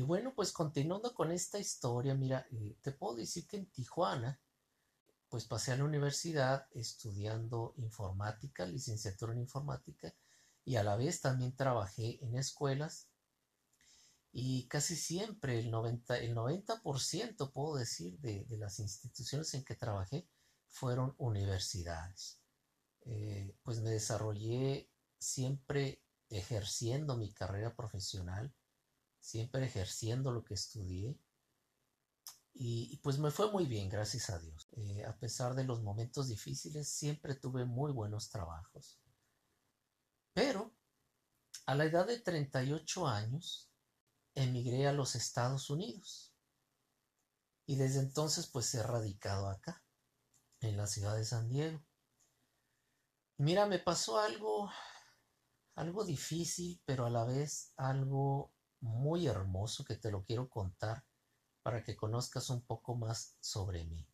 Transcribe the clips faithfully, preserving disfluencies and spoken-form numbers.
bueno, pues continuando con esta historia, mira, eh, te puedo decir que en Tijuana, pues pasé a la universidad estudiando informática, licenciatura en informática, y a la vez también trabajé en escuelas y casi siempre el noventa, el noventa por ciento puedo decir de, de las instituciones en que trabajé fueron universidades. Eh, pues me desarrollé siempre ejerciendo mi carrera profesional, siempre ejerciendo lo que estudié y, y pues me fue muy bien, gracias a Dios. Eh, a pesar de los momentos difíciles, siempre tuve muy buenos trabajos. Pero a la edad de treinta y ocho años, emigré a los Estados Unidos y desde entonces pues he radicado acá, en la ciudad de San Diego. Mira, me pasó algo, algo difícil, pero a la vez algo muy hermoso que te lo quiero contar para que conozcas un poco más sobre mí.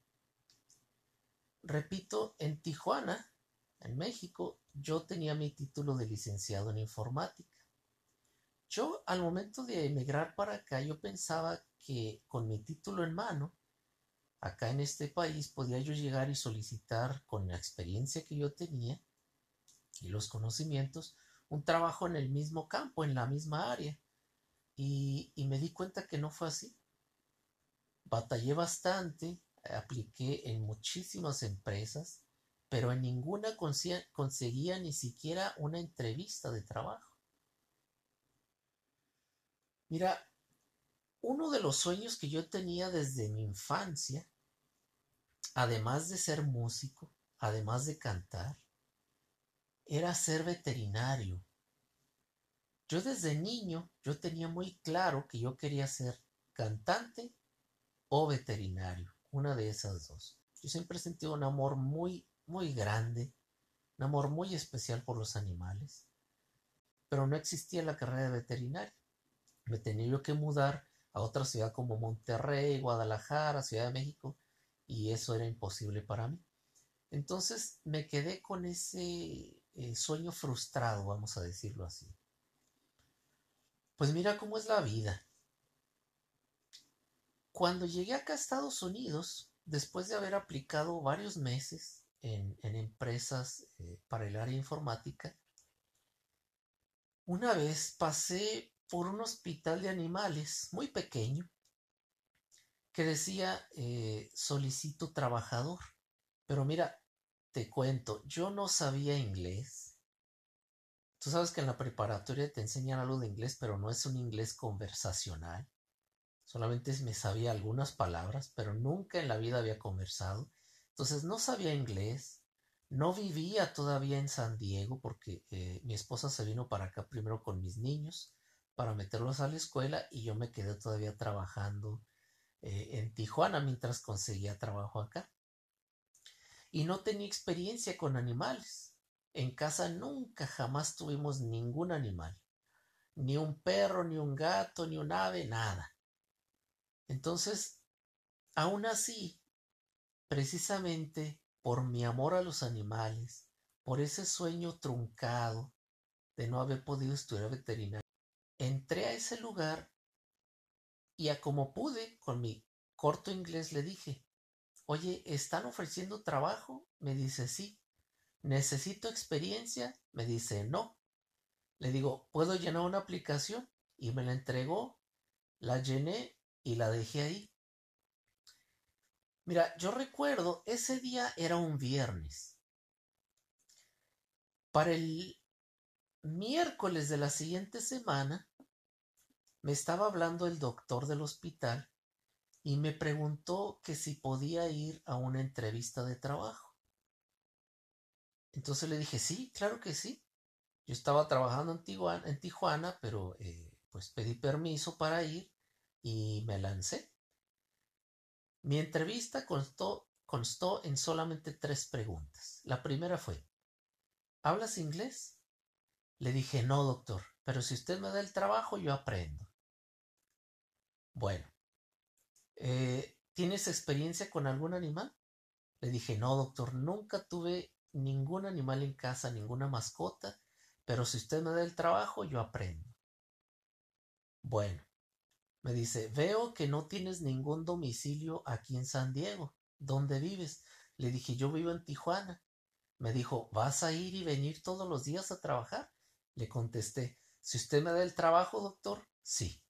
Repito, en Tijuana, en México, yo tenía mi título de licenciado en informática. Yo al momento de emigrar para acá, yo pensaba que con mi título en mano, acá en este país, podía yo llegar y solicitar con la experiencia que yo tenía y los conocimientos, un trabajo en el mismo campo, en la misma área. Y, y me di cuenta que no fue así. Batallé bastante, apliqué en muchísimas empresas, pero en ninguna conseguía ni siquiera una entrevista de trabajo. Mira, uno de los sueños que yo tenía desde mi infancia, además de ser músico, además de cantar, era ser veterinario. Yo desde niño, yo tenía muy claro que yo quería ser cantante o veterinario, una de esas dos. Yo siempre he sentido un amor muy, muy grande, un amor muy especial por los animales, pero no existía la carrera de veterinario. Me tenía yo que mudar a otra ciudad como Monterrey, Guadalajara, Ciudad de México, y eso era imposible para mí. Entonces me quedé con ese eh, sueño frustrado, vamos a decirlo así. Pues mira cómo es la vida. Cuando llegué acá a Estados Unidos, después de haber aplicado varios meses en, en empresas eh, para el área informática, una vez pasé por un hospital de animales muy pequeño que decía eh, solicito trabajador. Pero mira, te cuento, yo no sabía inglés. Tú sabes que en la preparatoria te enseñan algo de inglés, pero no es un inglés conversacional. Solamente me sabía algunas palabras, pero nunca en la vida había conversado. Entonces no sabía inglés. No vivía todavía en San Diego porque eh, mi esposa se vino para acá primero con mis niños para meterlos a la escuela y yo me quedé todavía trabajando eh, en Tijuana mientras conseguía trabajo acá. Y no tenía experiencia con animales. En casa nunca jamás tuvimos ningún animal. Ni un perro, ni un gato, ni un ave, nada. Entonces, aún así, precisamente por mi amor a los animales, por ese sueño truncado de no haber podido estudiar veterinaria, entré a ese lugar y a como pude, con mi corto inglés le dije, oye, ¿están ofreciendo trabajo? Me dice, sí. ¿Necesito experiencia? Me dice, no. Le digo, ¿puedo llenar una aplicación? Y me la entregó, la llené y la dejé ahí. Mira, yo recuerdo, ese día era un viernes. Para el miércoles de la siguiente semana, me estaba hablando el doctor del hospital y me preguntó que si podía ir a una entrevista de trabajo. Entonces le dije, sí, claro que sí. Yo estaba trabajando en Tijuana, en Tijuana pero eh, pues pedí permiso para ir y me lancé. Mi entrevista constó, constó en solamente tres preguntas. La primera fue, ¿hablas inglés? Le dije, no, doctor, pero si usted me da el trabajo, yo aprendo. Bueno, eh, ¿tienes experiencia con algún animal? Le dije, no, doctor, nunca tuve ningún animal en casa, ninguna mascota, pero si usted me da el trabajo, yo aprendo. Bueno, Me dice, veo que no tienes ningún domicilio aquí en San Diego. ¿Dónde vives? Le dije, yo vivo en Tijuana. Me dijo, ¿vas a ir y venir todos los días a trabajar? Le contesté, si usted me da el trabajo, doctor, sí.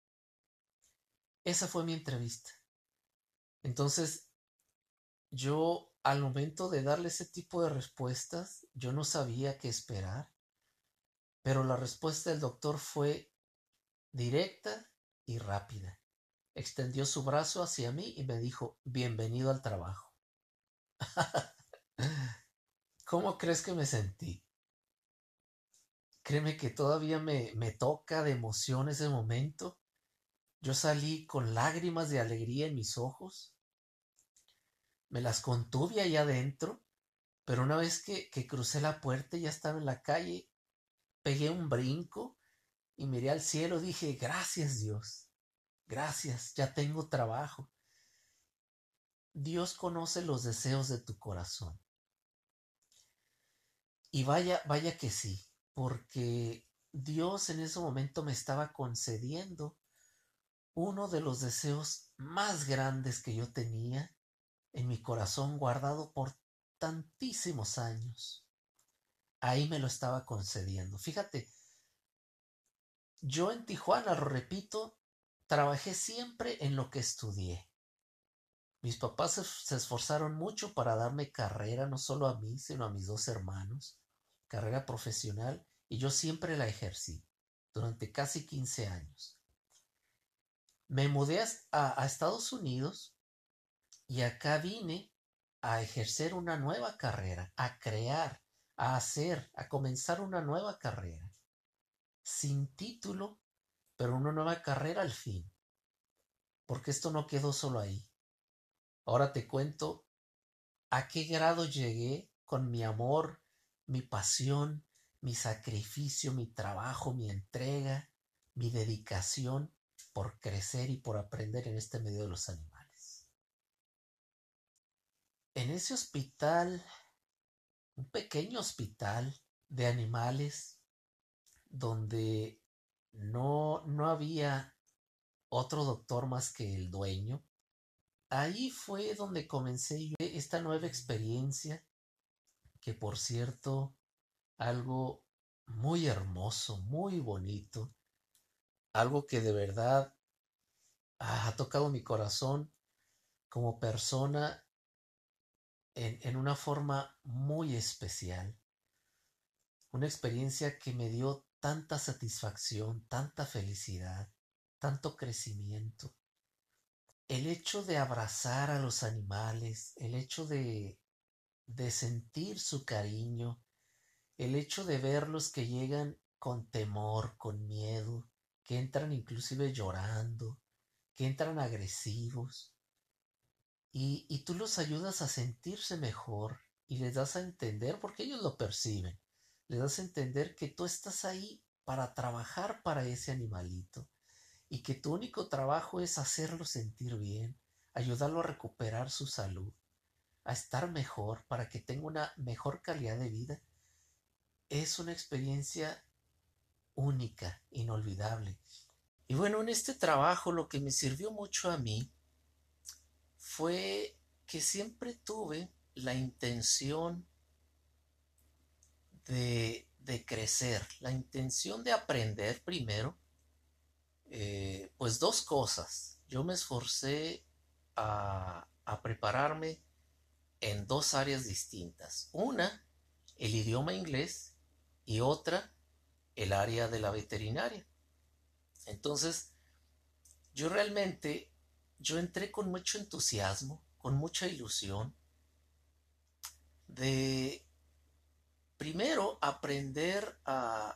Esa fue mi entrevista. Entonces, yo al momento de darle ese tipo de respuestas, yo no sabía qué esperar, pero la respuesta del doctor fue directa y rápida. Extendió su brazo hacia mí y me dijo, bienvenido al trabajo. ¿Cómo crees que me sentí? Créeme que todavía me, me toca de emoción ese momento. Yo salí con lágrimas de alegría en mis ojos, me las contuve allá adentro, pero una vez que, que crucé la puerta y ya estaba en la calle, pegué un brinco y miré al cielo, dije, gracias Dios, gracias, ya tengo trabajo. Dios conoce los deseos de tu corazón. Y vaya, vaya que sí, porque Dios en ese momento me estaba concediendo uno de los deseos más grandes que yo tenía en mi corazón guardado por tantísimos años. Ahí me lo estaba concediendo. Fíjate, yo en Tijuana, lo repito, trabajé siempre en lo que estudié. Mis papás se, se esforzaron mucho para darme carrera, no solo a mí, sino a mis dos hermanos, carrera profesional, y yo siempre la ejercí durante casi quince años. Me mudé a, a Estados Unidos y acá vine a ejercer una nueva carrera, a crear, a hacer, a comenzar una nueva carrera, sin título, pero una nueva carrera al fin, porque esto no quedó solo ahí. Ahora te cuento a qué grado llegué con mi amor, mi pasión, mi sacrificio, mi trabajo, mi entrega, mi dedicación por crecer y por aprender en este medio de los animales. En ese hospital, un pequeño hospital de animales, donde no, no había otro doctor más que el dueño, ahí fue donde comencé yo esta nueva experiencia, que por cierto, algo muy hermoso, muy bonito, algo que de verdad ah, ha tocado mi corazón como persona en, en una forma muy especial. Una experiencia que me dio tanta satisfacción, tanta felicidad, tanto crecimiento. El hecho de abrazar a los animales, el hecho de, de sentir su cariño, el hecho de verlos que llegan con temor, con miedo, que entran inclusive llorando, que entran agresivos, y, y tú los ayudas a sentirse mejor y les das a entender, porque ellos lo perciben, les das a entender que tú estás ahí para trabajar para ese animalito y que tu único trabajo es hacerlo sentir bien, ayudarlo a recuperar su salud, a estar mejor para que tenga una mejor calidad de vida. Es una experiencia única, inolvidable. Y bueno, en este trabajo lo que me sirvió mucho a mí fue que siempre tuve la intención de, de crecer, la intención de aprender primero, eh, pues dos cosas. Yo me esforcé a, a prepararme en dos áreas distintas. Una, el idioma inglés, y otra, el área de la veterinaria. Entonces, yo realmente, yo entré con mucho entusiasmo, con mucha ilusión, de primero aprender a,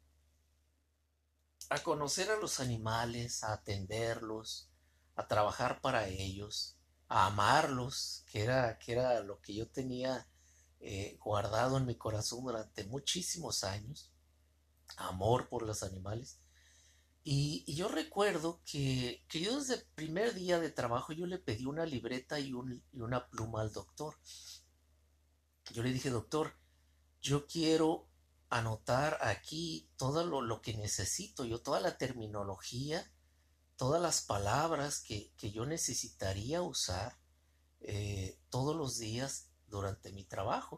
a conocer a los animales, a atenderlos, a trabajar para ellos, a amarlos, que era, que era lo que yo tenía eh, guardado en mi corazón durante muchísimos años, amor por los animales. Y, y yo recuerdo que, que yo desde el primer día de trabajo yo le pedí una libreta y, un, y una pluma al doctor. Yo le dije, doctor, yo quiero anotar aquí todo lo, lo que necesito, yo toda la terminología todas las palabras que, que yo necesitaría usar eh, todos los días durante mi trabajo.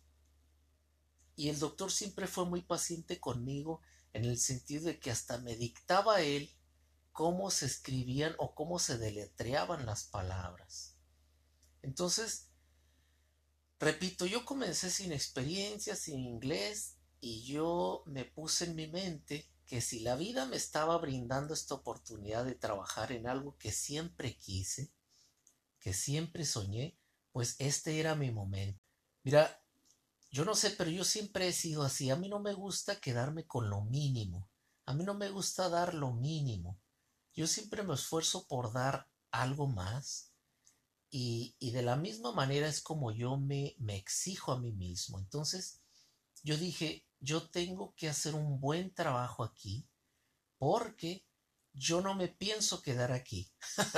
Y el doctor siempre fue muy paciente conmigo en el sentido de que hasta me dictaba él cómo se escribían o cómo se deletreaban las palabras. Entonces, repito, yo comencé sin experiencia, sin inglés, y yo me puse en mi mente que si la vida me estaba brindando esta oportunidad de trabajar en algo que siempre quise, que siempre soñé, pues este era mi momento. Mira, yo no sé, pero yo siempre he sido así. A mí no me gusta quedarme con lo mínimo. A mí no me gusta dar lo mínimo. Yo siempre me esfuerzo por dar algo más y, y de la misma manera es como yo me, me exijo a mí mismo. Entonces yo dije, yo tengo que hacer un buen trabajo aquí porque yo no me pienso quedar aquí.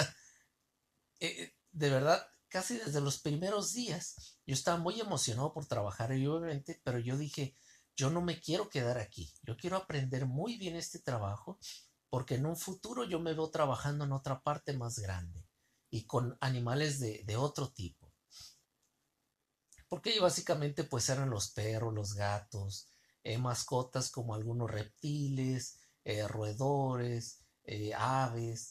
eh, de verdad, casi desde los primeros días, yo estaba muy emocionado por trabajar ahí, obviamente, pero yo dije, yo no me quiero quedar aquí, yo quiero aprender muy bien este trabajo, porque en un futuro yo me veo trabajando en otra parte más grande y con animales de, de otro tipo. Porque yo básicamente pues eran los perros, los gatos, eh, mascotas como algunos reptiles, eh, roedores, eh, aves,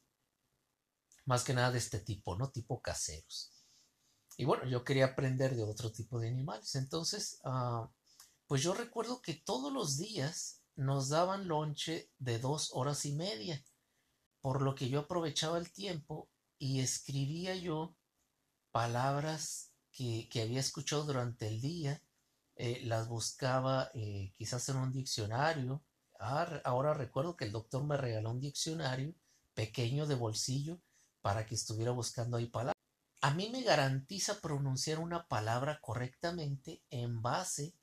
más que nada de este tipo, ¿no? Tipo caseros. Y bueno, yo quería aprender de otro tipo de animales. Entonces, uh, pues yo recuerdo que todos los días nos daban lonche de dos horas y media, por lo que yo aprovechaba el tiempo y escribía yo palabras que, que había escuchado durante el día, eh, las buscaba eh, quizás en un diccionario. Ah, ahora recuerdo que el doctor me regaló un diccionario pequeño de bolsillo para que estuviera buscando ahí palabras. A mí me garantiza pronunciar una palabra correctamente en base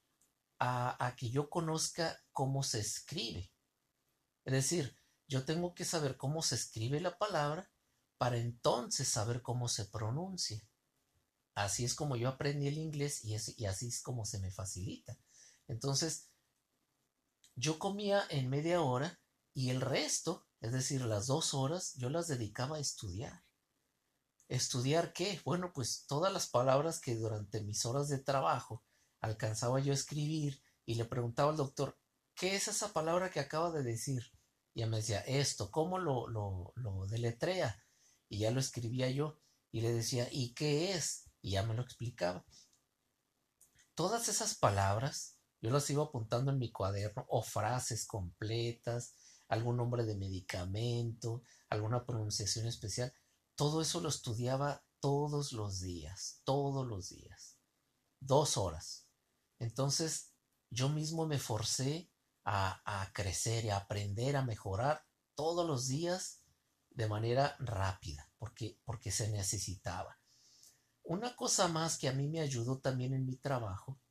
a, a que yo conozca cómo se escribe. Es decir, yo tengo que saber cómo se escribe la palabra para entonces saber cómo se pronuncia. Así es como yo aprendí el inglés y, es, y así es como se me facilita. Entonces, yo comía en media hora y el resto, es decir, las dos horas, yo las dedicaba a estudiar. ¿Estudiar qué? Bueno, pues todas las palabras que durante mis horas de trabajo alcanzaba yo a escribir y le preguntaba al doctor, ¿qué es esa palabra que acaba de decir? Y él me decía, esto, ¿cómo lo, lo, lo deletrea? Y ya lo escribía yo y le decía, ¿y qué es? Y ya me lo explicaba. Todas esas palabras yo las iba apuntando en mi cuaderno o frases completas, algún nombre de medicamento, alguna pronunciación especial. Todo eso lo estudiaba todos los días, todos los días, dos horas. Entonces yo mismo me forcé a, a crecer y a aprender, a mejorar todos los días de manera rápida, porque, porque se necesitaba. Una cosa más que a mí me ayudó también en mi trabajo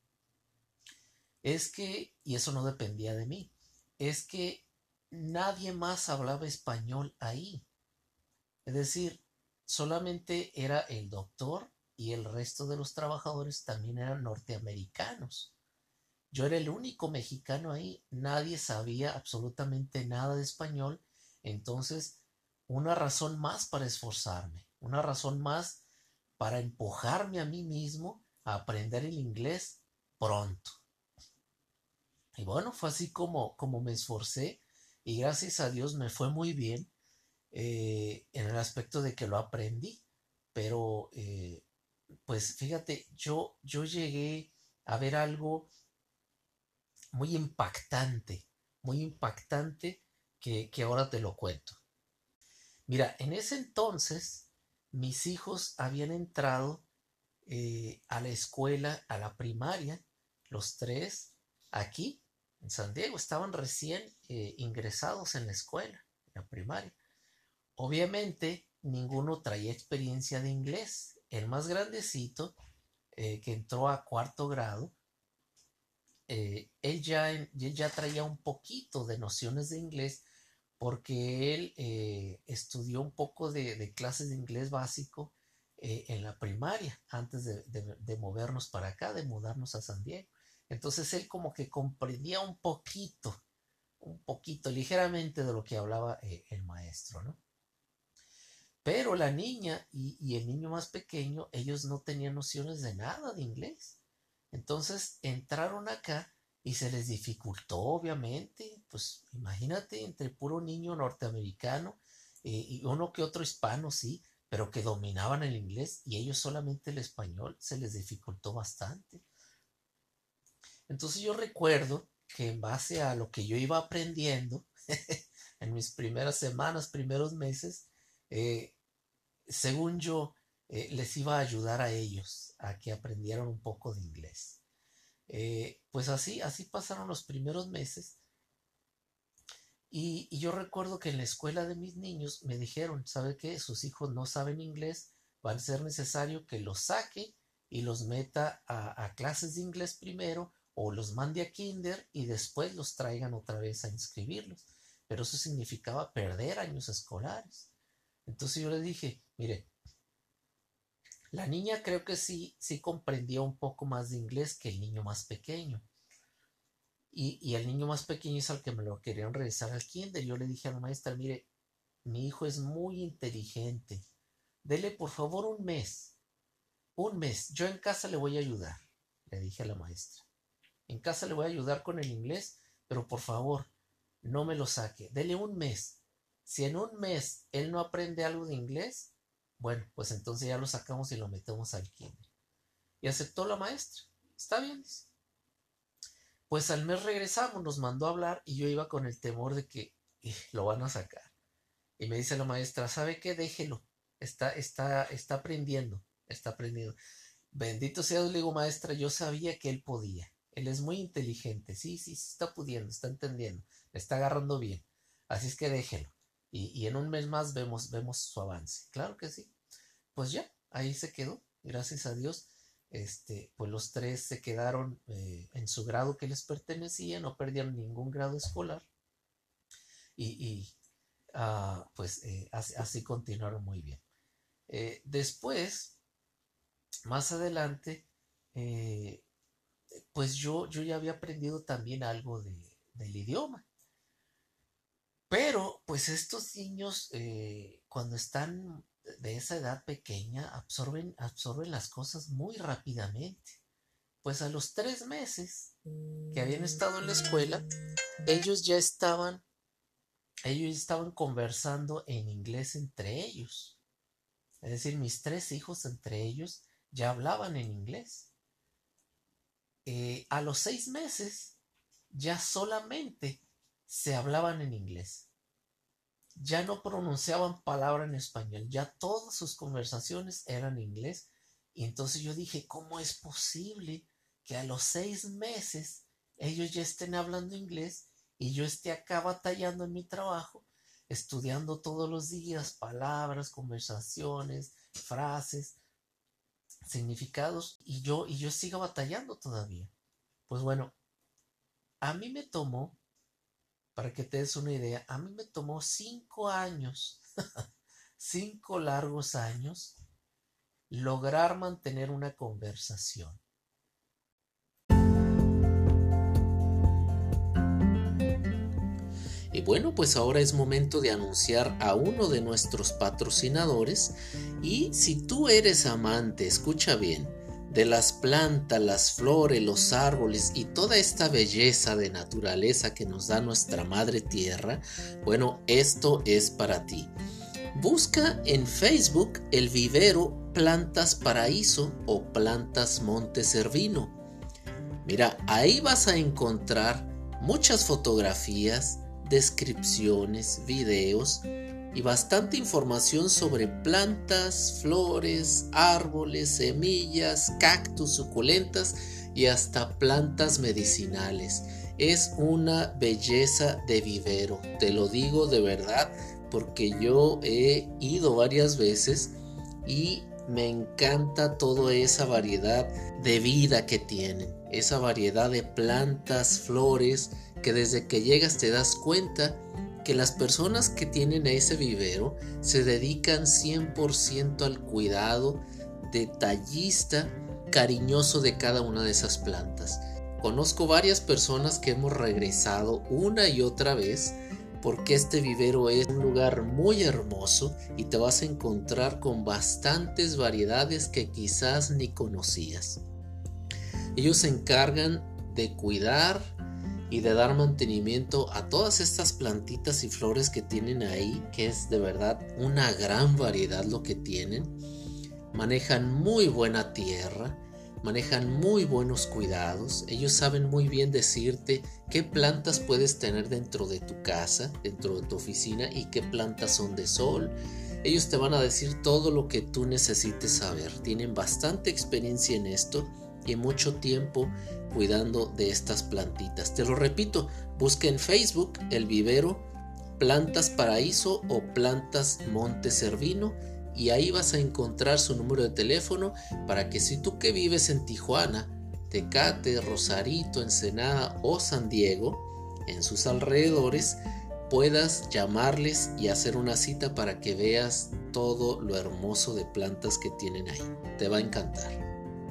es que, y eso no dependía de mí, es que nadie más hablaba español ahí. Es decir, solamente era el doctor y el resto de los trabajadores también eran norteamericanos. Yo era el único mexicano ahí, nadie sabía absolutamente nada de español, entonces una razón más para esforzarme, una razón más para empujarme a mí mismo a aprender el inglés pronto. Y bueno, fue así como, como me esforcé y gracias a Dios me fue muy bien eh, en el aspecto de que lo aprendí. Pero eh, pues fíjate, yo, yo llegué a ver algo muy impactante, muy impactante que, que ahora te lo cuento. Mira, en ese entonces mis hijos habían entrado eh, a la escuela, a la primaria, los tres, aquí en San Diego, estaban recién eh, ingresados en la escuela, en la primaria. Obviamente, ninguno traía experiencia de inglés. El más grandecito, eh, que entró a cuarto grado, eh, él, ya, él ya traía un poquito de nociones de inglés porque él eh, estudió un poco de, de, clases de inglés básico eh, en la primaria antes de, de, de movernos para acá, de mudarnos a San Diego. Entonces él como que comprendía un poquito un poquito, ligeramente de lo que hablaba eh, el maestro, ¿no? Pero la niña y, y el niño más pequeño, ellos no tenían nociones de nada de inglés. Entonces entraron acá y se les dificultó, obviamente. Pues imagínate, entre puro niño norteamericano eh, y uno que otro hispano, sí, pero que dominaban el inglés y ellos solamente el español, se les dificultó bastante. Entonces yo recuerdo que en base a lo que yo iba aprendiendo en mis primeras semanas, primeros meses, eh, según yo, eh, les iba a ayudar a ellos a que aprendieran un poco de inglés. Eh, pues así, así pasaron los primeros meses y, y yo recuerdo que en la escuela de mis niños me dijeron, ¿sabe qué? Sus hijos no saben inglés, va a ser necesario que los saque y los meta a, a clases de inglés primero o los mande a kinder y después los traigan otra vez a inscribirlos. Pero eso significaba perder años escolares. Entonces yo les dije, mire, la niña creo que sí, sí comprendía un poco más de inglés que el niño más pequeño. Y, y el niño más pequeño es al que me lo querían regresar al kinder. Yo le dije a la maestra, mire, mi hijo es muy inteligente. Dele por favor un mes. Un mes. Yo en casa le voy a ayudar, le dije a la maestra. En casa le voy a ayudar con el inglés, pero por favor, no me lo saque. Dele un mes. Si en un mes él no aprende algo de inglés, bueno, pues entonces ya lo sacamos y lo metemos al kinder. Y aceptó la maestra. Está bien. Pues al mes regresamos, nos mandó a hablar y yo iba con el temor de que eh, lo van a sacar. Y me dice la maestra, ¿sabe qué? Déjelo. Está, está, está aprendiendo. Está aprendiendo. Bendito sea Dios, le digo, maestra, yo sabía que él podía. Él es muy inteligente. Sí, sí, sí, está pudiendo, está entendiendo. Le está agarrando bien. Así es que déjelo. Y, y en un mes más vemos, vemos su avance. Claro que sí. Pues ya, ahí se quedó. Gracias a Dios. Este, pues los tres se quedaron eh, en su grado que les pertenecía, no perdieron ningún grado escolar y, y uh, pues eh, así, así continuaron muy bien. Eh, después, más adelante, eh, pues yo, yo ya había aprendido también algo de, del idioma. Pero pues estos niños eh, cuando están de esa edad pequeña absorben, absorben las cosas muy rápidamente. Pues a los tres meses que habían estado en la escuela, ellos ya estaban, ellos estaban conversando en inglés entre ellos. Es decir, mis tres hijos entre ellos ya hablaban en inglés. Eh, a los seis meses ya solamente se hablaban en inglés. Ya no pronunciaban palabra en español, ya todas sus conversaciones eran en inglés. Y entonces yo dije, ¿cómo es posible que a los seis meses ellos ya estén hablando inglés y yo esté acá batallando en mi trabajo, estudiando todos los días palabras, conversaciones, frases, significados, y yo, y yo siga batallando todavía? Pues bueno, a mí me tomó, para que te des una idea, a mí me tomó cinco años, cinco largos años, lograr mantener una conversación. Y bueno, pues ahora es momento de anunciar a uno de nuestros patrocinadores. Y si tú eres amante, escucha bien, de las plantas, las flores, los árboles y toda esta belleza de naturaleza que nos da nuestra madre tierra, bueno, esto es para ti. Busca en Facebook el vivero Plantas Paraíso o Plantas Monte Cervino. Mira, ahí vas a encontrar muchas fotografías, descripciones, videos y bastante información sobre plantas, flores, árboles, semillas, cactus, suculentas y hasta plantas medicinales. Es una belleza de vivero, te lo digo de verdad, porque yo he ido varias veces y me encanta toda esa variedad de vida que tienen, esa variedad de plantas, flores, que desde que llegas te das cuenta que las personas que tienen ese vivero se dedican cien por ciento al cuidado detallista, cariñoso de cada una de esas plantas. Conozco varias personas que hemos regresado una y otra vez porque este vivero es un lugar muy hermoso y te vas a encontrar con bastantes variedades que quizás ni conocías. Ellos se encargan de cuidar y de dar mantenimiento a todas estas plantitas y flores que tienen ahí, que es de verdad una gran variedad lo que tienen. Manejan muy buena tierra, manejan muy buenos cuidados. Ellos saben muy bien decirte qué plantas puedes tener dentro de tu casa, dentro de tu oficina, y qué plantas son de sol. Ellos te van a decir todo lo que tú necesites saber. Tienen bastante experiencia en esto y mucho tiempo cuidando de estas plantitas. Te lo repito, busca en Facebook el vivero Plantas Paraíso o Plantas Monte Cervino, y ahí vas a encontrar su número de teléfono para que si tú que vives en Tijuana, Tecate, Rosarito, Ensenada o San Diego, en sus alrededores, puedas llamarles y hacer una cita para que veas todo lo hermoso de plantas que tienen ahí. Te va a encantar.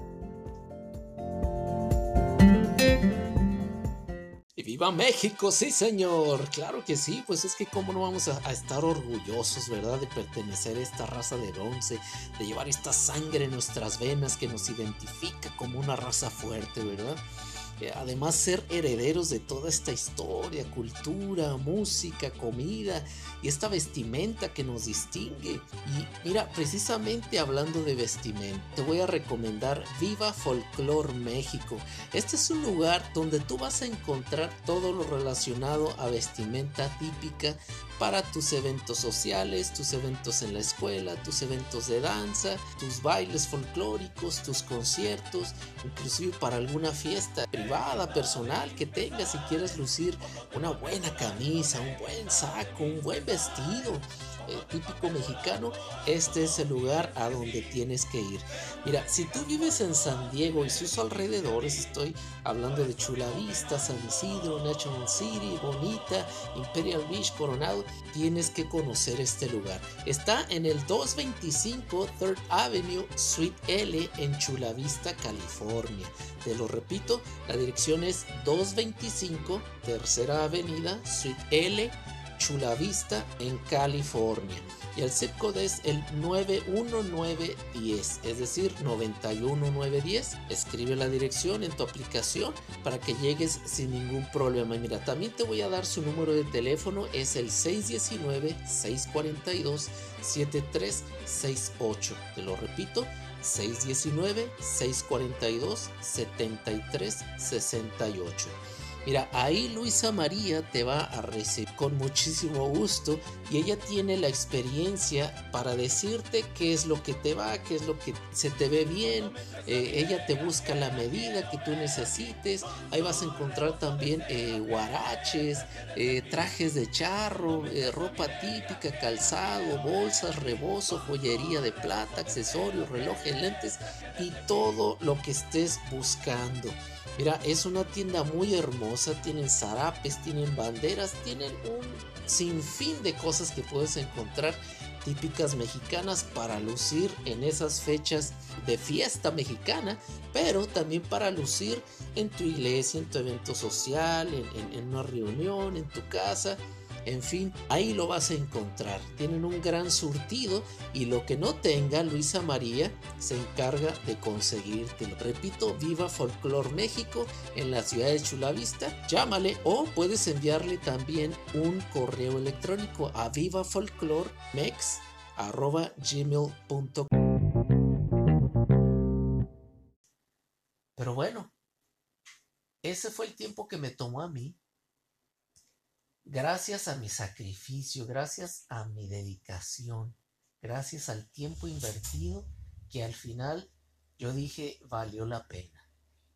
¡Y viva México! ¡Sí, señor! Claro que sí, pues es que cómo no vamos a, a estar orgullosos, ¿verdad? De pertenecer a esta raza de bronce, de llevar esta sangre en nuestras venas que nos identifica como una raza fuerte, ¿verdad? Eh, además, ser herederos de toda esta historia, cultura, música, comida y esta vestimenta que nos distingue. Y mira, precisamente hablando de vestimenta, te voy a recomendar Viva Folklore México. Este es un lugar donde tú vas a encontrar todo lo relacionado a vestimenta típica para tus eventos sociales, tus eventos en la escuela, tus eventos de danza, tus bailes folclóricos, tus conciertos, inclusive para alguna fiesta privada, personal que tengas, si quieres lucir una buena camisa, un buen saco, un buen vestido eh, típico mexicano. Este es el lugar a donde tienes que ir. Mira, si tú vives en San Diego y sus alrededores, estoy hablando de Chula Vista, San Isidro, National City, Bonita, Imperial Beach, Coronado, tienes que conocer este lugar. Está en el doscientos veinticinco Third Avenue, Suite L, en Chula Vista, California. Te lo repito, la dirección es doscientos veinticinco Tercera Avenida, Suite L, Chula Vista, en California. Y el zip code es el nueve uno nueve uno cero, es decir, noventa y uno nueve diez. Escribe la dirección en tu aplicación para que llegues sin ningún problema. Y mira, también te voy a dar su número de teléfono, es el seis uno nueve, seis cuatro dos, siete tres seis ocho. Te lo repito, seis uno nueve, seis cuatro dos, siete tres seis ocho. Mira, ahí Luisa María te va a recibir con muchísimo gusto y ella tiene la experiencia para decirte qué es lo que te va, qué es lo que se te ve bien. Eh, ella te busca la medida que tú necesites. Ahí vas a encontrar también eh, guaraches, eh, trajes de charro, eh, ropa típica, calzado, bolsas, rebozo, joyería de plata, accesorios, relojes, lentes y todo lo que estés buscando. Mira, es una tienda muy hermosa, tienen zarapes, tienen banderas, tienen un sinfín de cosas que puedes encontrar típicas mexicanas para lucir en esas fechas de fiesta mexicana, pero también para lucir en tu iglesia, en tu evento social, en, en, en una reunión, en tu casa. En fin, ahí lo vas a encontrar. Tienen un gran surtido y lo que no tenga, Luisa María se encarga de conseguírtelo. Repito, Viva Folklore México en la ciudad de Chula Vista. Llámale o puedes enviarle también un correo electrónico a vivafolcloremex arroba gmail punto com. Pero bueno, ese fue el tiempo que me tomó a mí. Gracias a mi sacrificio, gracias a mi dedicación, gracias al tiempo invertido, que al final yo dije valió la pena.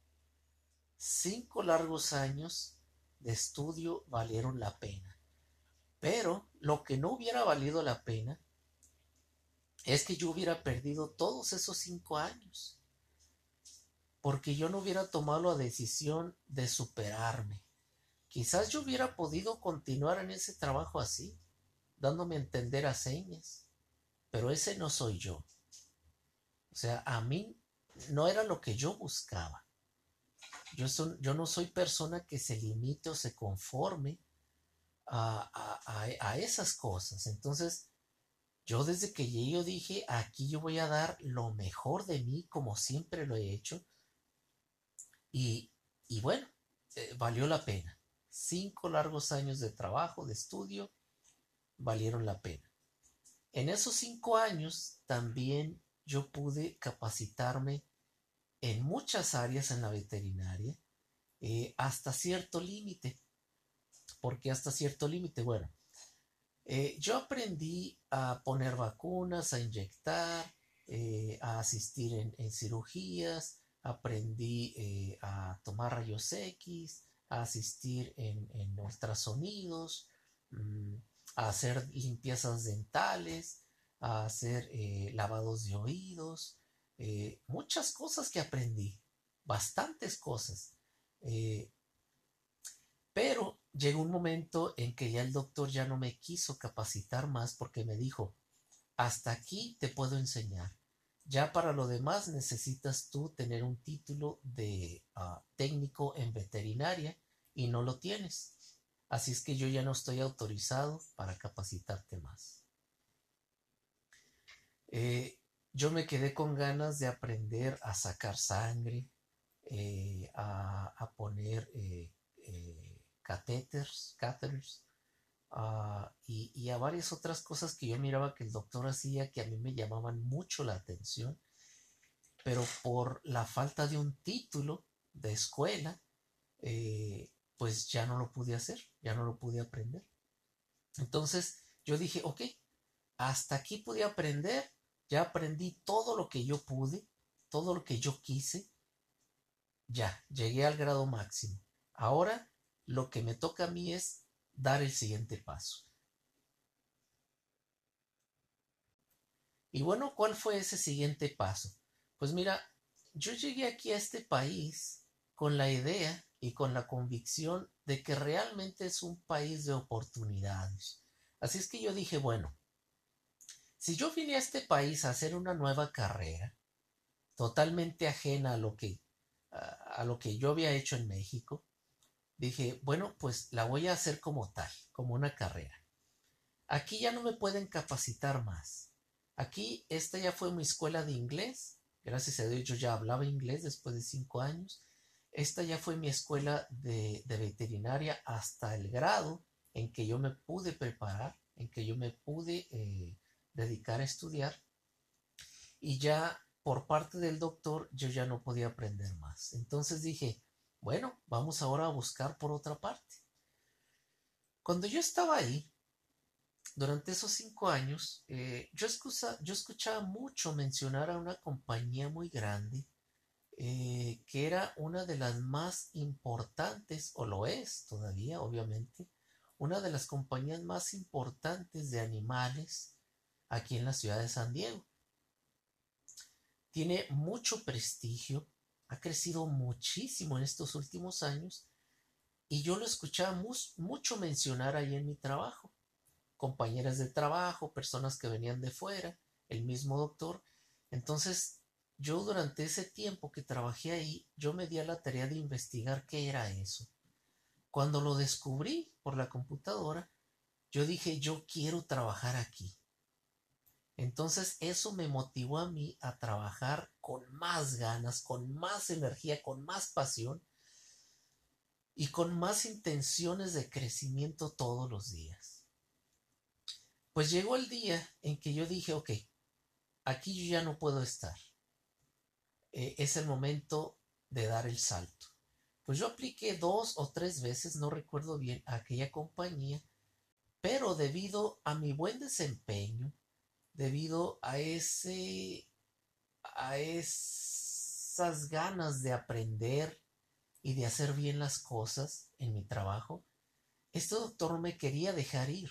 Cinco largos años de estudio valieron la pena. Pero lo que no hubiera valido la pena es que yo hubiera perdido todos esos cinco años. Porque yo no hubiera tomado la decisión de superarme. Quizás yo hubiera podido continuar en ese trabajo así, dándome a entender a señas, pero ese no soy yo. O sea, a mí no era lo que yo buscaba. Yo, son, yo no soy persona que se limite o se conforme a, a, a, a esas cosas. Entonces, yo desde que llegué yo dije, aquí yo voy a dar lo mejor de mí como siempre lo he hecho. Y, y bueno, eh, valió la pena. Cinco largos años de trabajo, de estudio, valieron la pena. En esos cinco años también yo pude capacitarme en muchas áreas en la veterinaria, eh, hasta cierto límite. ¿Por qué hasta cierto límite? Bueno, eh, yo aprendí a poner vacunas, a inyectar, eh, a asistir en, en cirugías, aprendí eh, a tomar rayos X, a asistir en, en ultrasonidos, mmm, a hacer limpiezas dentales, a hacer eh, lavados de oídos, eh, muchas cosas que aprendí, bastantes cosas. Eh, pero llegó un momento en que ya el doctor ya no me quiso capacitar más porque me dijo, hasta aquí te puedo enseñar. Ya para lo demás necesitas tú tener un título de uh, técnico en veterinaria y no lo tienes. Así es que yo ya no estoy autorizado para capacitarte más. Eh, yo me quedé con ganas de aprender a sacar sangre, eh, a, a, poner eh, eh, catéteres, catheters, uh, y, y a varias otras cosas que yo miraba que el doctor hacía que a mí me llamaban mucho la atención, pero por la falta de un título de escuela, eh, pues ya no lo pude hacer, ya no lo pude aprender. Entonces yo dije, ok, hasta aquí pude aprender, ya aprendí todo lo que yo pude, todo lo que yo quise, ya, llegué al grado máximo. Ahora lo que me toca a mí es dar el siguiente paso. Y bueno, ¿cuál fue ese siguiente paso? Pues mira, yo llegué aquí a este país con la idea y con la convicción de que realmente es un país de oportunidades. Así es que yo dije, bueno, si yo vine a este país a hacer una nueva carrera, totalmente ajena a lo que, a, a lo que yo había hecho en México, dije, bueno, pues la voy a hacer como tal, como una carrera. Aquí ya no me pueden capacitar más. Aquí esta ya fue mi escuela de inglés. Gracias a Dios yo ya hablaba inglés después de cinco años. Esta ya fue mi escuela de, de veterinaria hasta el grado en que yo me pude preparar, en que yo me pude eh, dedicar a estudiar. Y ya por parte del doctor yo ya no podía aprender más. Entonces dije, bueno, vamos ahora a buscar por otra parte. Cuando yo estaba ahí, durante esos cinco años, eh, yo, escucha, yo escuchaba mucho mencionar a una compañía muy grande, eh, que era una de las más importantes, o lo es todavía, obviamente, una de las compañías más importantes de animales aquí en la ciudad de San Diego. Tiene mucho prestigio, ha crecido muchísimo en estos últimos años y yo lo escuchaba mu mucho mencionar ahí en mi trabajo. Compañeras de trabajo, personas que venían de fuera, el mismo doctor. Entonces, yo durante ese tiempo que trabajé ahí, yo me di a la tarea de investigar qué era eso. Cuando lo descubrí por la computadora, yo dije, yo quiero trabajar aquí. Entonces, eso me motivó a mí a trabajar con más ganas, con más energía, con más pasión y con más intenciones de crecimiento todos los días. Pues llegó el día en que yo dije, ok, aquí yo ya no puedo estar. Eh, es el momento de dar el salto. Pues yo apliqué dos o tres veces, no recuerdo bien, a aquella compañía, pero debido a mi buen desempeño, debido a ese, a esas ganas de aprender y de hacer bien las cosas en mi trabajo, este doctor no me quería dejar ir.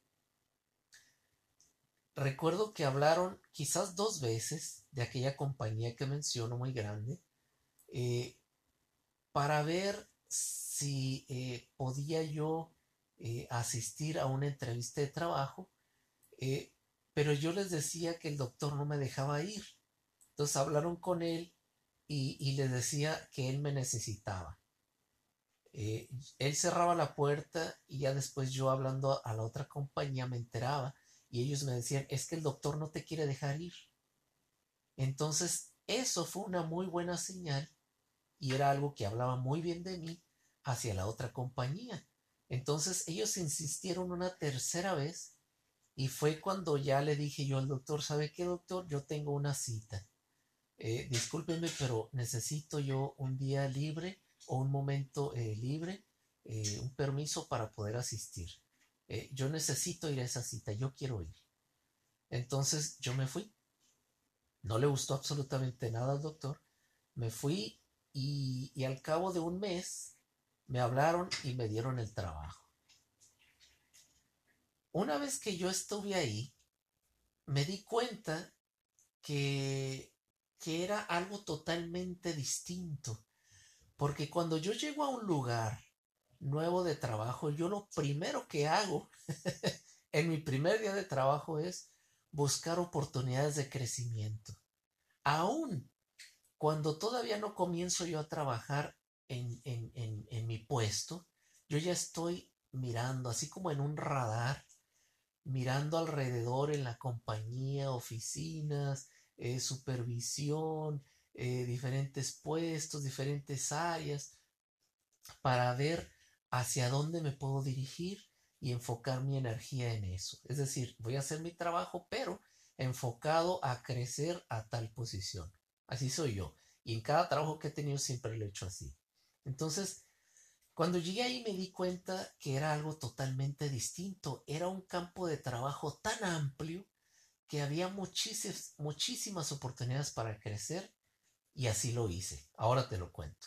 Recuerdo que hablaron quizás dos veces de aquella compañía que menciono muy grande, eh, para ver si eh, podía yo eh, asistir a una entrevista de trabajo, eh, pero yo les decía que el doctor no me dejaba ir. Entonces hablaron con él y, y le decía que él me necesitaba. Eh, Él cerraba la puerta y ya después yo hablando a la otra compañía me enteraba y ellos me decían, es que el doctor no te quiere dejar ir. Entonces, eso fue una muy buena señal y era algo que hablaba muy bien de mí hacia la otra compañía. Entonces, ellos insistieron una tercera vez y fue cuando ya le dije yo al doctor, ¿sabe qué, doctor? Yo tengo una cita. Eh, discúlpeme, pero necesito yo un día libre o un momento eh, libre, eh, un permiso para poder asistir. Eh, yo necesito ir a esa cita, yo quiero ir. Entonces yo me fui. No le gustó absolutamente nada al doctor. Me fui y, y al cabo de un mes me hablaron y me dieron el trabajo. Una vez que yo estuve ahí, me di cuenta que, que era algo totalmente distinto. Porque cuando yo llego a un lugar nuevo de trabajo, yo lo primero que hago en mi primer día de trabajo es buscar oportunidades de crecimiento. Aún cuando todavía no comienzo yo a trabajar en, en, en, en mi puesto, yo ya estoy mirando, así como en un radar, mirando alrededor en la compañía, oficinas, eh, supervisión, eh, diferentes puestos, diferentes áreas, para ver hacia dónde me puedo dirigir y enfocar mi energía en eso. Es decir, voy a hacer mi trabajo, pero enfocado a crecer a tal posición. Así soy yo. Y en cada trabajo que he tenido siempre lo he hecho así. Entonces, cuando llegué ahí me di cuenta que era algo totalmente distinto. Era un campo de trabajo tan amplio que había muchísimas, muchísimas oportunidades para crecer y así lo hice. Ahora te lo cuento.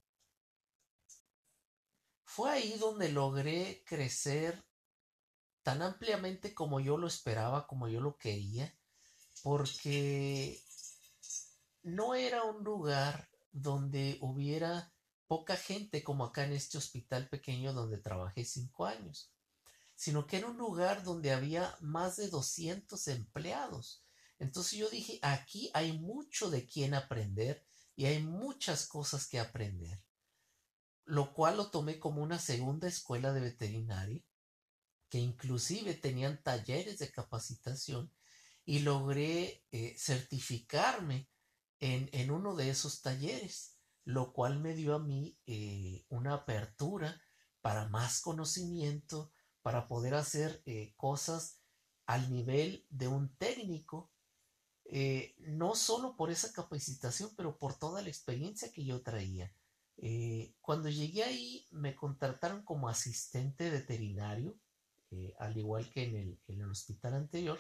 Fue ahí donde logré crecer tan ampliamente como yo lo esperaba, como yo lo quería, porque no era un lugar donde hubiera poca gente como acá en este hospital pequeño donde trabajé cinco años, sino que era un lugar donde había más de doscientos empleados. Entonces yo dije, aquí hay mucho de quien aprender y hay muchas cosas que aprender, lo cual lo tomé como una segunda escuela de veterinaria que inclusive tenían talleres de capacitación y logré eh, certificarme en, en, uno de esos talleres, lo cual me dio a mí eh, una apertura para más conocimiento, para poder hacer eh, cosas al nivel de un técnico, eh, no solo por esa capacitación, pero por toda la experiencia que yo traía. Eh, cuando llegué ahí me contrataron como asistente veterinario, eh, al igual que en el, en el hospital anterior,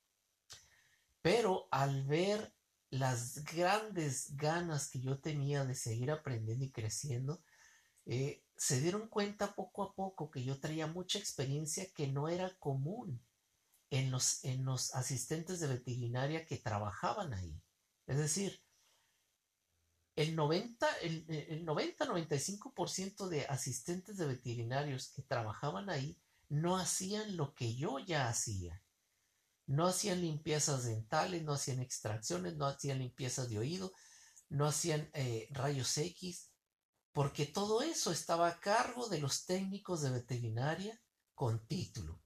pero al ver las grandes ganas que yo tenía de seguir aprendiendo y creciendo, eh, se dieron cuenta poco a poco que yo traía mucha experiencia que no era común en los, en los asistentes de veterinaria que trabajaban ahí. Es decir, el noventa, el, el noventa noventa y cinco por ciento de asistentes de veterinarios que trabajaban ahí no hacían lo que yo ya hacía. No hacían limpiezas dentales, no hacían extracciones, no hacían limpiezas de oído, no hacían eh, rayos X, porque todo eso estaba a cargo de los técnicos de veterinaria con título.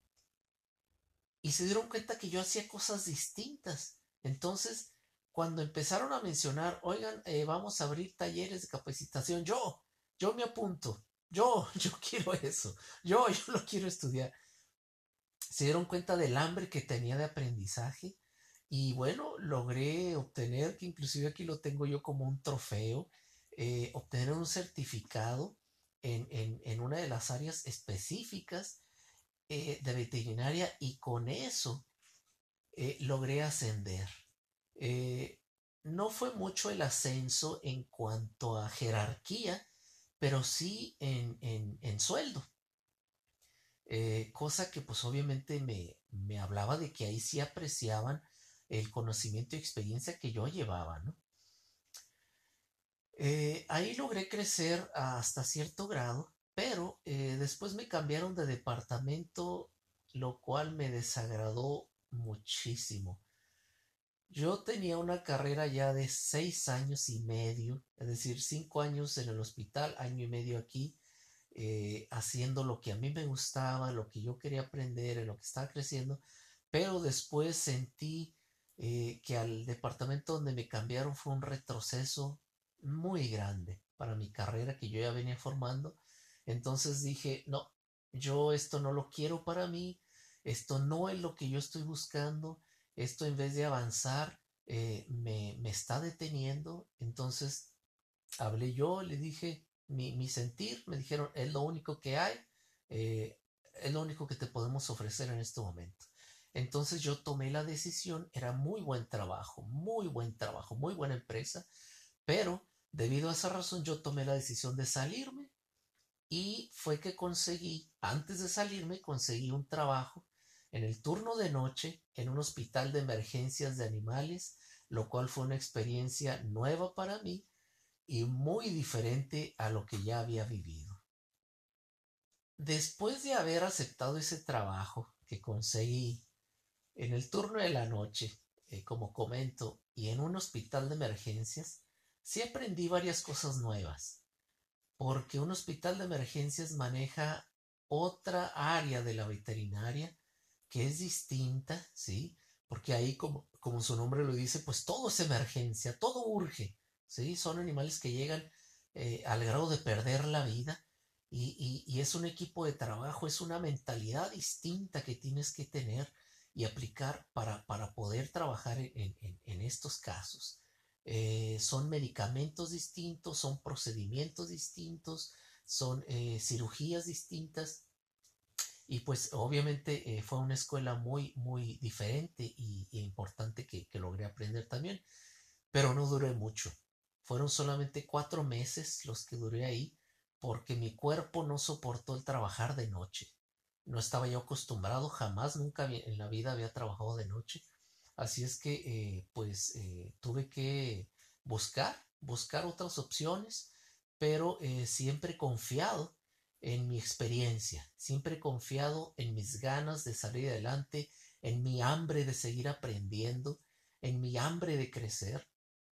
Y se dieron cuenta que yo hacía cosas distintas. Entonces, cuando empezaron a mencionar, oigan, eh, vamos a abrir talleres de capacitación, yo, yo me apunto, yo, yo quiero eso, yo, yo lo quiero estudiar. Se dieron cuenta del hambre que tenía de aprendizaje y bueno, logré obtener, que inclusive aquí lo tengo yo como un trofeo, eh, obtener un certificado en, en, en una de las áreas específicas eh, de veterinaria y con eso eh, logré ascender. Eh, no fue mucho el ascenso en cuanto a jerarquía, pero sí en, en, en sueldo. Eh, cosa que pues obviamente me, me hablaba de que ahí sí apreciaban el conocimiento y experiencia que yo llevaba, ¿no? Eh, ahí logré crecer hasta cierto grado, pero eh, después me cambiaron de departamento, lo cual me desagradó muchísimo. Yo tenía una carrera ya de seis años y medio, es decir, cinco años en el hospital, año y medio aquí, eh, haciendo lo que a mí me gustaba, lo que yo quería aprender, en lo que estaba creciendo, pero después sentí eh, que al departamento donde me cambiaron fue un retroceso muy grande para mi carrera que yo ya venía formando. Entonces dije, no, yo esto no lo quiero para mí, esto no es lo que yo estoy buscando, esto en vez de avanzar eh, me, me está deteniendo. Entonces hablé yo, le dije mi, mi sentir, me dijeron, es lo único que hay, eh, es lo único que te podemos ofrecer en este momento. Entonces yo tomé la decisión, era muy buen trabajo, muy buen trabajo, muy buena empresa, pero debido a esa razón yo tomé la decisión de salirme y fue que conseguí, antes de salirme, conseguí un trabajo en el turno de noche en un hospital de emergencias de animales, lo cual fue una experiencia nueva para mí y muy diferente a lo que ya había vivido. Después de haber aceptado ese trabajo que conseguí en el turno de la noche, eh, como comento, y en un hospital de emergencias, sí aprendí varias cosas nuevas, porque un hospital de emergencias maneja otra área de la veterinaria que es distinta, ¿sí? Porque ahí, como, como su nombre lo dice, pues todo es emergencia, todo urge, ¿sí? Son animales que llegan eh, al grado de perder la vida y, y, y es un equipo de trabajo, es una mentalidad distinta que tienes que tener y aplicar para, para poder trabajar en, en, en estos casos. Eh, son medicamentos distintos, son procedimientos distintos, son eh, cirugías distintas y pues obviamente eh, fue una escuela muy, muy diferente y, y importante que, que logré aprender también, pero no duré mucho. Fueron solamente cuatro meses los que duré ahí porque mi cuerpo no soportó el trabajar de noche. No estaba yo acostumbrado, jamás, nunca en la vida había trabajado de noche. Así es que eh, pues eh, tuve que buscar, buscar otras opciones, pero eh, siempre confiado en mi experiencia, siempre confiado en mis ganas de salir adelante, en mi hambre de seguir aprendiendo, en mi hambre de crecer.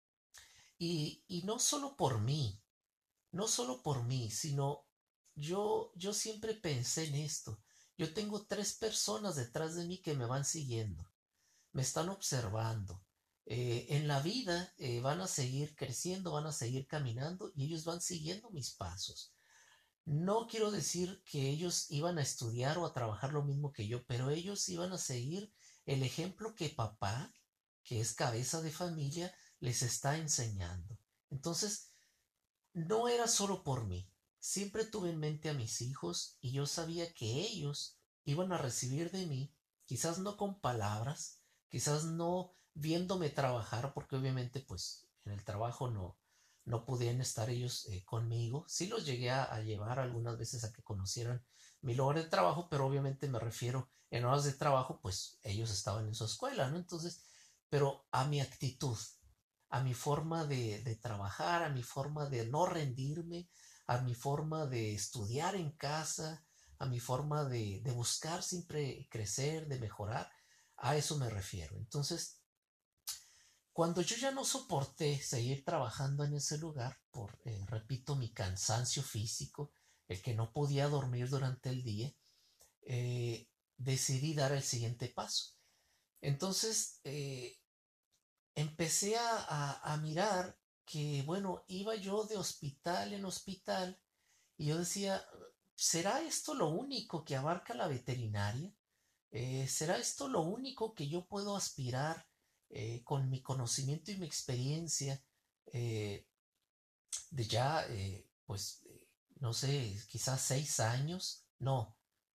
Y, y no solo por mí, no solo por mí, sino yo, yo siempre pensé en esto. Yo tengo tres personas detrás de mí que me van siguiendo, me están observando. Eh, en la vida eh, van a seguir creciendo, van a seguir caminando y ellos van siguiendo mis pasos. No quiero decir que ellos iban a estudiar o a trabajar lo mismo que yo, pero ellos iban a seguir el ejemplo que papá, que es cabeza de familia, les está enseñando. Entonces, no era solo por mí. Siempre tuve en mente a mis hijos y yo sabía que ellos iban a recibir de mí, quizás no con palabras, quizás no viéndome trabajar, porque obviamente pues en el trabajo no, no podían estar ellos eh, conmigo. Sí los llegué a, a llevar algunas veces a que conocieran mi lugar de trabajo, pero obviamente me refiero en horas de trabajo, pues ellos estaban en su escuela, ¿no? Entonces, pero a mi actitud, a mi forma de, de trabajar, a mi forma de no rendirme, a mi forma de estudiar en casa, a mi forma de, de buscar siempre crecer, de mejorar, a eso me refiero. Entonces, cuando yo ya no soporté seguir trabajando en ese lugar, por, eh, repito, mi cansancio físico, el que no podía dormir durante el día, eh, decidí dar el siguiente paso. Entonces, eh, empecé a, a, a mirar que, bueno, iba yo de hospital en hospital y yo decía, ¿será esto lo único que abarca la veterinaria? Eh, ¿será esto lo único que yo puedo aspirar eh, con mi conocimiento y mi experiencia eh, de ya, eh, pues, eh, no sé, quizás seis años? No,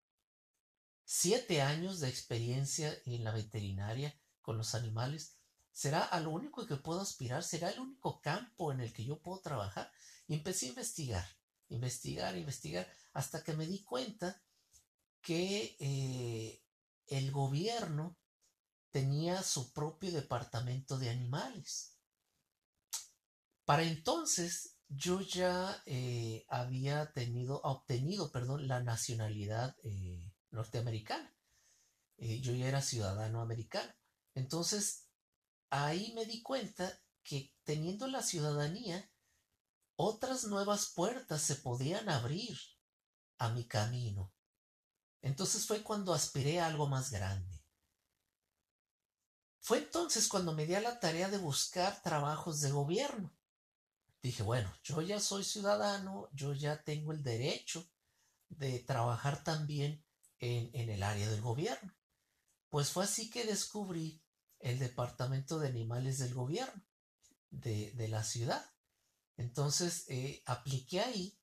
siete años de experiencia en la veterinaria con los animales. ¿Será a lo único que puedo aspirar? ¿Será el único campo en el que yo puedo trabajar? Y empecé a investigar, investigar, investigar, hasta que me di cuenta que eh, el gobierno tenía su propio departamento de animales. Para entonces yo ya eh, había tenido, obtenido, perdón, la nacionalidad eh, norteamericana. Eh, yo ya era ciudadano americano. Entonces, ahí me di cuenta que teniendo la ciudadanía, otras nuevas puertas se podían abrir a mi camino. Entonces fue cuando aspiré a algo más grande. Fue entonces cuando me di a la tarea de buscar trabajos de gobierno. Dije, bueno, yo ya soy ciudadano, yo ya tengo el derecho de trabajar también en, en el área del gobierno. Pues fue así que descubrí el Departamento de Animales del Gobierno de, de la ciudad. Entonces eh, apliqué ahí.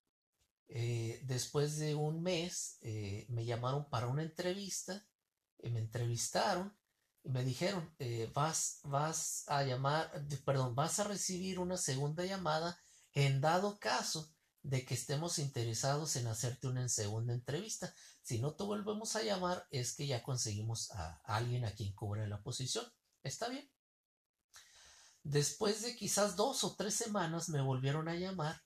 Eh, después de un mes eh, me llamaron para una entrevista, eh, me entrevistaron y me dijeron, eh, vas, vas a llamar, perdón, vas a recibir una segunda llamada en dado caso de que estemos interesados en hacerte una segunda entrevista. Si no te volvemos a llamar, es que ya conseguimos a alguien a quien cubra la posición. ¿Está bien? Después de quizás dos o tres semanas me volvieron a llamar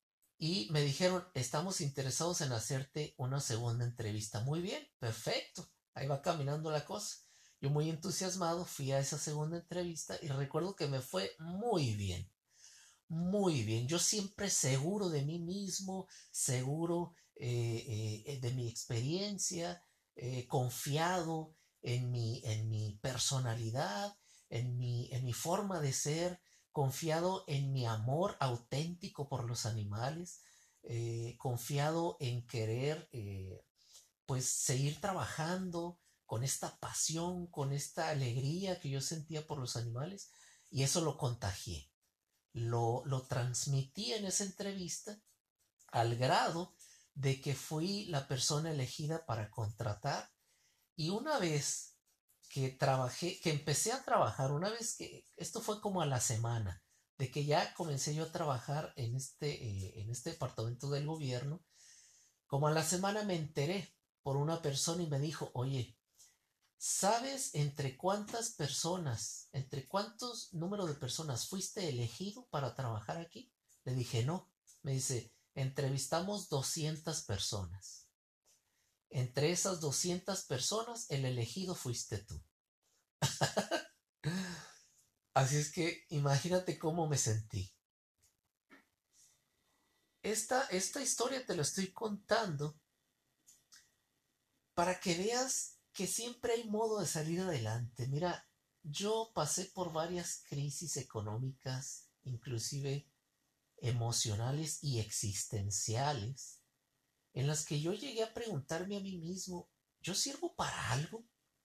y me dijeron, estamos interesados en hacerte una segunda entrevista. Muy bien, perfecto. Ahí va caminando la cosa. Yo muy entusiasmado fui a esa segunda entrevista y recuerdo que me fue muy bien. Muy bien. Yo siempre seguro de mí mismo, seguro eh, eh, de mi experiencia, eh, confiado en mi, en mi personalidad, en mi, en mi forma de ser, confiado en mi amor auténtico por los animales, eh, confiado en querer eh, pues seguir trabajando con esta pasión, con esta alegría que yo sentía por los animales y eso lo contagié. Lo, lo transmití en esa entrevista al grado de que fui la persona elegida para contratar y una vez que trabajé, que empecé a trabajar, una vez que, esto fue como a la semana, de que ya comencé yo a trabajar en este, eh, en este departamento del gobierno, como a la semana me enteré por una persona y me dijo, oye, ¿sabes entre cuántas personas, entre cuántos número de personas fuiste elegido para trabajar aquí? Le dije, no. Me dice, entrevistamos doscientas personas. Entre esas doscientas personas, el elegido fuiste tú. Así es que imagínate cómo me sentí. Esta, esta historia te la estoy contando para que veas que siempre hay modo de salir adelante. Mira, yo pasé por varias crisis económicas, inclusive emocionales y existenciales, en las que yo llegué a preguntarme a mí mismo, ¿yo sirvo para algo? O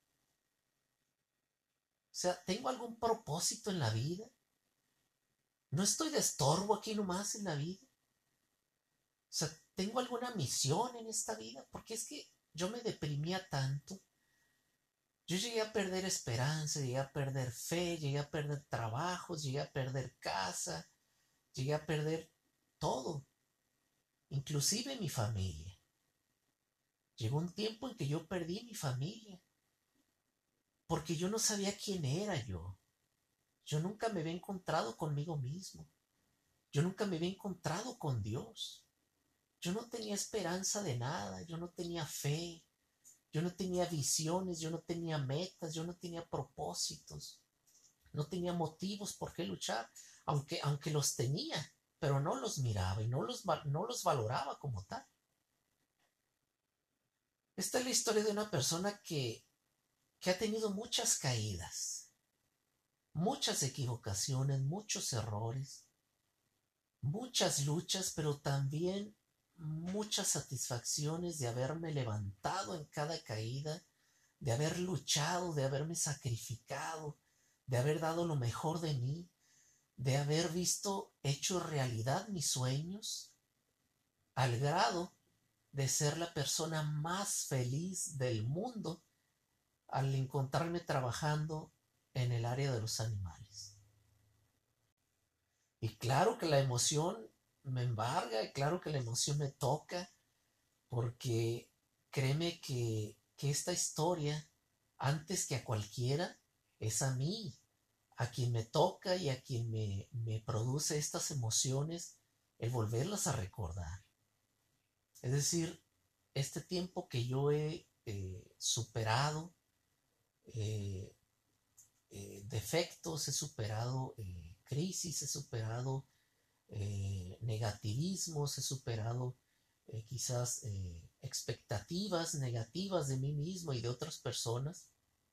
sea, ¿tengo algún propósito en la vida? ¿No estoy de estorbo aquí nomás en la vida? O sea, ¿tengo alguna misión en esta vida? Porque es que yo me deprimía tanto. Yo llegué a perder esperanza, llegué a perder fe, llegué a perder trabajos, llegué a perder casa, llegué a perder todo, inclusive mi familia. Llegó un tiempo en que yo perdí mi familia, porque yo no sabía quién era yo. Yo nunca me había encontrado conmigo mismo. Yo nunca me había encontrado con Dios. Yo no tenía esperanza de nada, yo no tenía fe, yo no tenía visiones, yo no tenía metas, yo no tenía propósitos, no tenía motivos por qué luchar, aunque, aunque los tenía, pero no los miraba y no los, no los valoraba como tal. Esta es la historia de una persona que, que ha tenido muchas caídas, muchas equivocaciones, muchos errores, muchas luchas, pero también muchas satisfacciones de haberme levantado en cada caída, de haber luchado, de haberme sacrificado, de haber dado lo mejor de mí, de haber visto hecho realidad mis sueños, al grado de ser la persona más feliz del mundo al encontrarme trabajando en el área de los animales. Y claro que la emoción me embarga, y claro que la emoción me toca, porque créeme que, que esta historia, antes que a cualquiera, es a mí, a quien me toca y a quien me, me produce estas emociones, el volverlas a recordar. Es decir, este tiempo que yo he eh, superado, eh, eh, defectos, he superado eh, crisis, he superado eh, negativismos, he superado eh, quizás eh, expectativas negativas de mí mismo y de otras personas.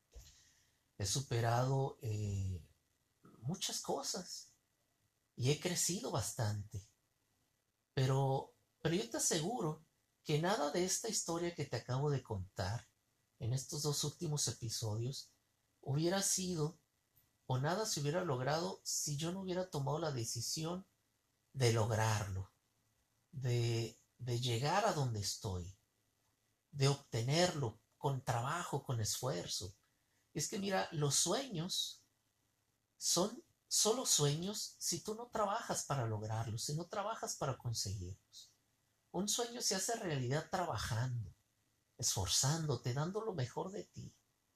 He superado eh, muchas cosas y he crecido bastante. Pero, pero yo te aseguro que nada de esta historia que te acabo de contar en estos dos últimos episodios hubiera sido o nada se hubiera logrado si yo no hubiera tomado la decisión de lograrlo, de, de llegar a donde estoy, de obtenerlo con trabajo, con esfuerzo. Es que mira, los sueños son solo sueños si tú no trabajas para lograrlos, si no trabajas para conseguirlos. Un sueño se hace realidad trabajando, esforzándote, dando lo mejor de ti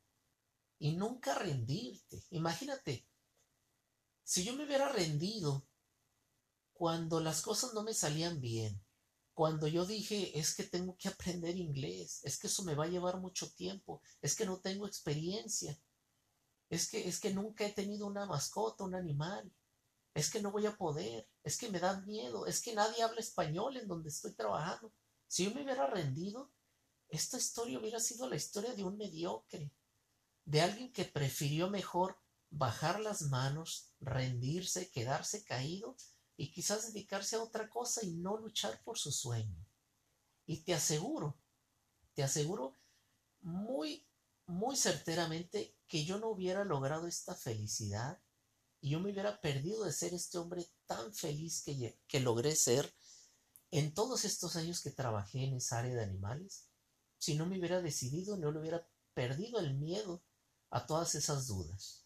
y nunca rendirte. Imagínate, si yo me hubiera rendido cuando las cosas no me salían bien, cuando yo dije, es que tengo que aprender inglés, es que eso me va a llevar mucho tiempo, es que no tengo experiencia, es que, es que nunca he tenido una mascota, un animal, es que no voy a poder, es que me da miedo, es que nadie habla español en donde estoy trabajando. Si yo me hubiera rendido, esta historia hubiera sido la historia de un mediocre, de alguien que prefirió mejor bajar las manos, rendirse, quedarse caído y quizás dedicarse a otra cosa y no luchar por su sueño. Y te aseguro, te aseguro muy, muy certeramente que yo no hubiera logrado esta felicidad y yo me hubiera perdido de ser este hombre tan feliz que, que logré ser en todos estos años que trabajé en esa área de animales, si no me hubiera decidido, no le hubiera perdido el miedo a todas esas dudas.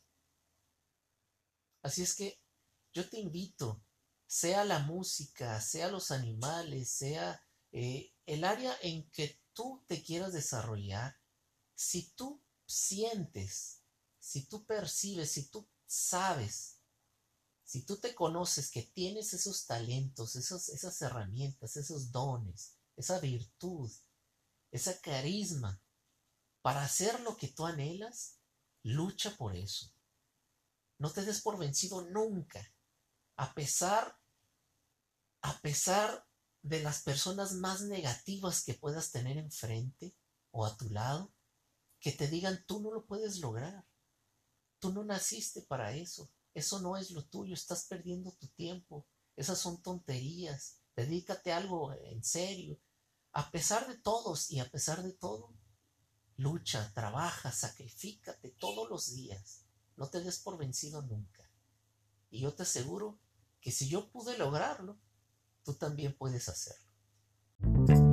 Así es que yo te invito, sea la música, sea los animales, sea eh, el área en que tú te quieras desarrollar, si tú sientes, si tú percibes, si tú sabes, si tú te conoces que tienes esos talentos, esos, esas herramientas, esos dones, esa virtud, esa carisma para hacer lo que tú anhelas, lucha por eso. No te des por vencido nunca, a pesar, a pesar de las personas más negativas que puedas tener enfrente o a tu lado, que te digan tú no lo puedes lograr, tú no naciste para eso, eso no es lo tuyo, estás perdiendo tu tiempo, esas son tonterías, dedícate a algo en serio. A pesar de todos y a pesar de todo, lucha, trabaja, sacrifícate todos los días, no te des por vencido nunca. Y yo te aseguro que si yo pude lograrlo, tú también puedes hacerlo.